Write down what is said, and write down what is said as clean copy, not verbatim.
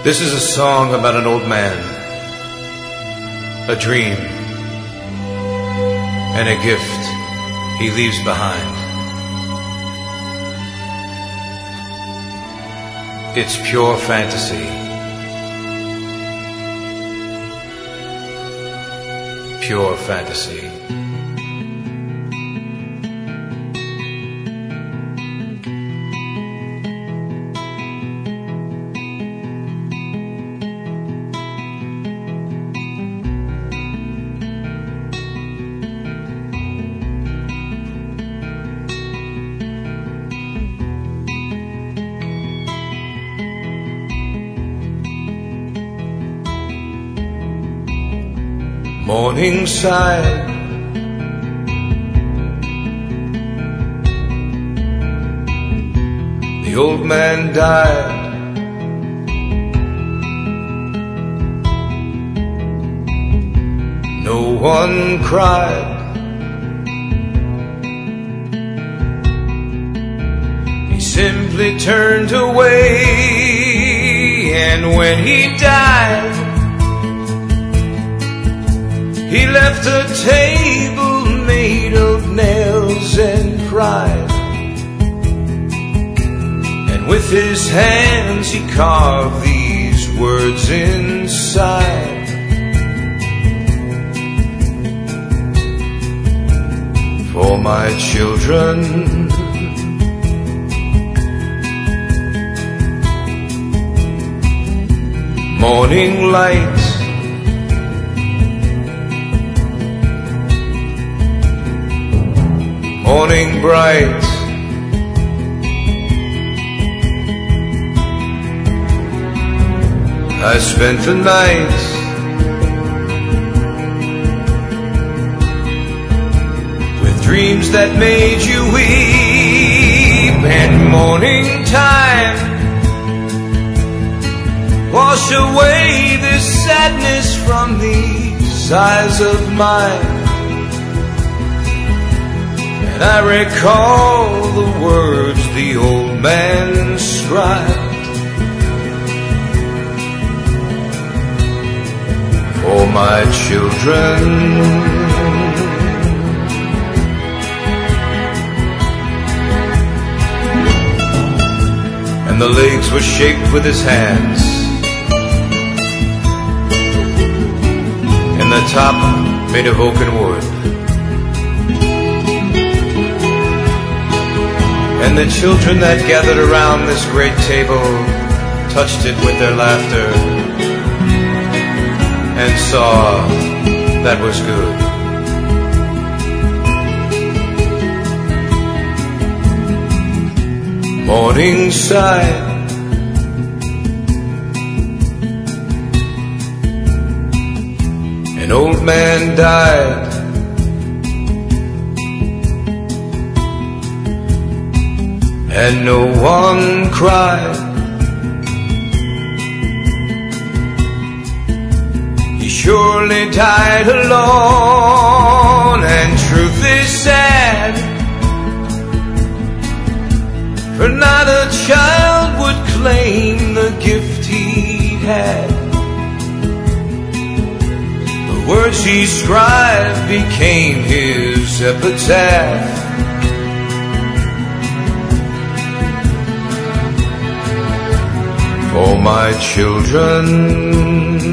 This is a song about an old man, a dream, and a gift he leaves behind. It's pure fantasy. Pure fantasy. Morningside, the old man died. No one cried. He simply turned away, and when he died, he left a table made of nails and cried. And with his hands he carved these words inside. For my children, morning light, morning bright, I spent the night with dreams that made you weep, and morning time wash away this sadness from these eyes of mine. And I recall the words the old man scribed. For my children, and the legs were shaped with his hands, and the top made of oaken wood. And the children that gathered around this great table touched it with their laughter and saw that was good. Morningside, an old man died. And no one cried. He surely died alone, and truth is sad, for not a child would claim the gift he had. The words he scribed became his epitaph. For my children,